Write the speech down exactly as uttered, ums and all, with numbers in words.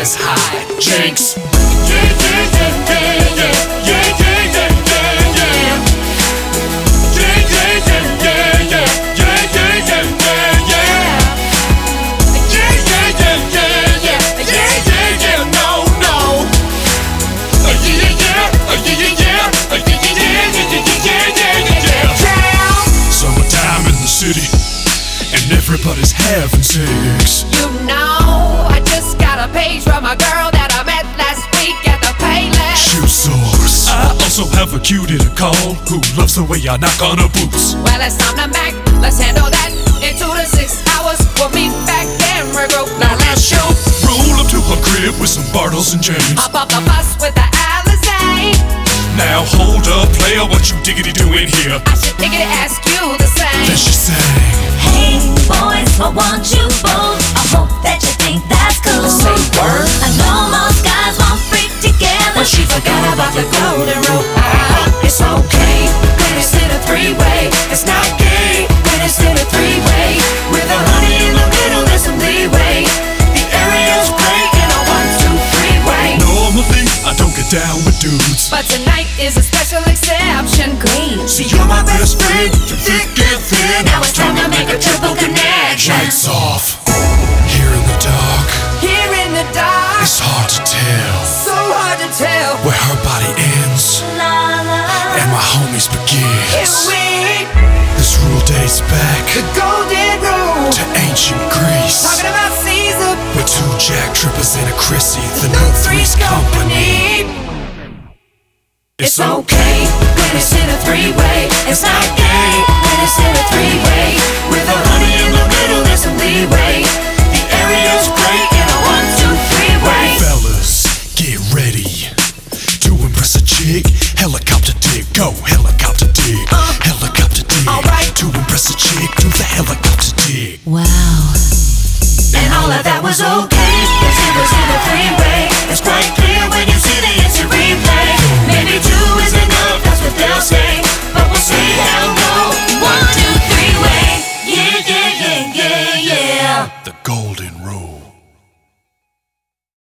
is high jinks. Yeah, yeah, yeah, yeah, yeah, yeah, yeah, yeah, yeah, yeah. Yeah, yeah, yeah, yeah, yeah, yeah, yeah, yeah, yeah, yeah. Yeah, yeah, yeah, yeah, yeah, yeah, yeah, yeah, no, no. Uh, yeah, yeah, yeah, uh, yeah, yeah, yeah, uh, yeah, yeah, yeah, yeah, yeah, yeah, yeah, yeah. Summertime in the city, and everybody's having sex. You know, I just got a page from a girl that I met last week at the Payless Shoe source. I also have a cutie to call who loves the way I knock on her boots. Well, it's time to Mac, let's handle that. In two to six hours, we'll meet back and regroup. Now let's shoot. Roll up to her crib with some Bartles and James. Hop off the bus with the Alizé. Now hold up, player, what you diggity doing here? I should think it ask you the same. Then she sang, hey boys, I want you both. I hope that you think that's cool. say word. I know most guys won't freak together, But she forgot about the golden rule. Ah, it's okay when it's in a three-way. It's not gay when it's in a three-way. With a honey in the middle, there's some leeway. The area's great in a one, two, three-way. Normally, I don't get down with dudes, But tonight is a special exception. Great. see, you're my best friend, through thick and thin. Now it's time to make a triple connection. Lights off, here in the dark. Here in the dark, It's hard to tell so hard to tell. where her body ends la la. and my homies Here begins. we, This rule dates back the golden rule. to ancient Greece, Talking about Caesar, with two jack trippers and a Chrissy, the the new Three's Three's Company. Company. It's okay when it's in a three-way. It's not gay when it's in a three-way. With a honey in the middle, there's some leeway. The area's great in a one, two, three-way. Fellas, get ready to impress a chick. Helicopter dig, go helicopter dig. Uh, Helicopter dig, alright. to impress a chick, do the helicopter dig. Wow. And all of that was okay, 'cause it was in a three-way.